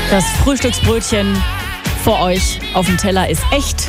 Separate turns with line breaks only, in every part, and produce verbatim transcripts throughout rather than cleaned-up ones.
Das Frühstücksbrötchen vor euch auf dem Teller ist echt.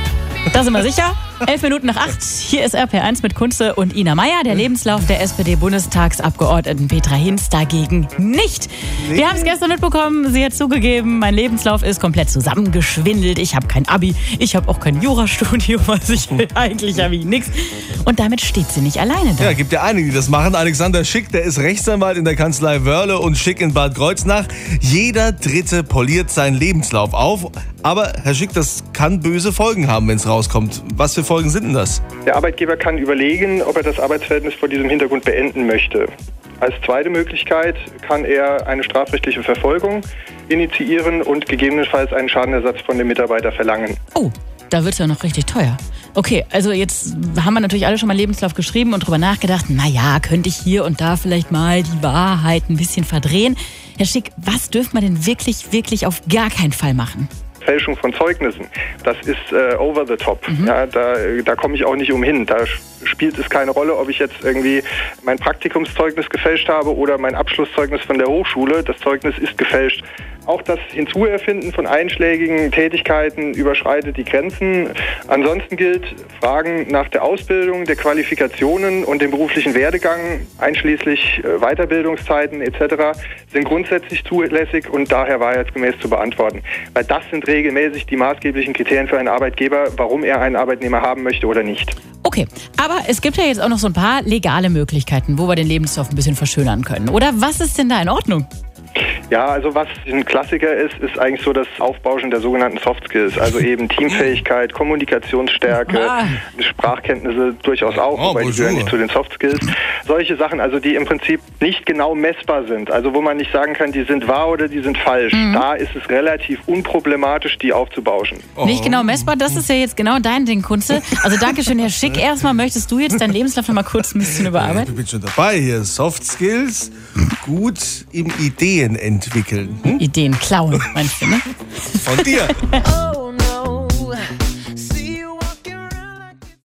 Da sind wir sicher. Elf Minuten nach acht. Hier ist R P eins mit Kunze und Ina Meier. Der Lebenslauf der S P D-Bundestagsabgeordneten Petra Hinz dagegen nicht. Nee. Wir haben es gestern mitbekommen. Sie hat zugegeben, mein Lebenslauf ist komplett zusammengeschwindelt. Ich habe kein Abi. Ich habe auch kein Jurastudium. Also ich will eigentlich habe ich nichts. Und damit steht sie nicht alleine da.
Ja, gibt ja einige, die das machen. Alexander Schick, der ist Rechtsanwalt in der Kanzlei Wörle und Schick in Bad Kreuznach. Jeder Dritte poliert seinen Lebenslauf auf. Aber Herr Schick, das kann böse Folgen haben, wenn es rauskommt. Was für Folgen sind denn das?
Der Arbeitgeber kann überlegen, ob er das Arbeitsverhältnis vor diesem Hintergrund beenden möchte. Als zweite Möglichkeit kann er eine strafrechtliche Verfolgung initiieren und gegebenenfalls einen Schadenersatz von dem Mitarbeiter verlangen.
Oh, da wird es ja noch richtig teuer. Okay, also jetzt haben wir natürlich alle schon mal Lebenslauf geschrieben und drüber nachgedacht, naja, könnte ich hier und da vielleicht mal die Wahrheit ein bisschen verdrehen. Herr Schick, was dürfen wir denn wirklich, wirklich auf gar keinen Fall machen?
Fälschung von Zeugnissen, das ist äh, over the top. Mhm. Ja, da da komme ich auch nicht umhin. Da spielt es keine Rolle, ob ich jetzt irgendwie mein Praktikumszeugnis gefälscht habe oder mein Abschlusszeugnis von der Hochschule. Das Zeugnis ist gefälscht. Auch das Hinzuerfinden von einschlägigen Tätigkeiten überschreitet die Grenzen. Ansonsten gilt, Fragen nach der Ausbildung, der Qualifikationen und dem beruflichen Werdegang, einschließlich Weiterbildungszeiten et cetera, sind grundsätzlich zulässig und daher wahrheitsgemäß zu beantworten. Weil das sind regelmäßig die maßgeblichen Kriterien für einen Arbeitgeber, warum er einen Arbeitnehmer haben möchte oder nicht.
Okay, aber es gibt ja jetzt auch noch so ein paar legale Möglichkeiten, wo wir den Lebenslauf ein bisschen verschönern können. Oder was ist denn da in Ordnung?
Ja, also was ein Klassiker ist, ist eigentlich so das Aufbauschen der sogenannten Soft Skills. Also eben Teamfähigkeit, Kommunikationsstärke, ah. Sprachkenntnisse durchaus auch, oh, wobei die gehören nicht zu den Soft Skills. Solche Sachen, also die im Prinzip nicht genau messbar sind. Also wo man nicht sagen kann, die sind wahr oder die sind falsch. Mhm. Da ist es relativ unproblematisch, die aufzubauschen.
Oh. Nicht genau messbar, das ist ja jetzt genau dein Ding, Kunze. Also dankeschön, Herr Schick. Erstmal möchtest du jetzt deinen Lebenslauf noch mal kurz ein bisschen überarbeiten?
Ich bin schon dabei hier. Soft Skills, gut im Ideen entwickeln. Hm?
Ideen klauen, meinst du, ne?
Von dir. Oh.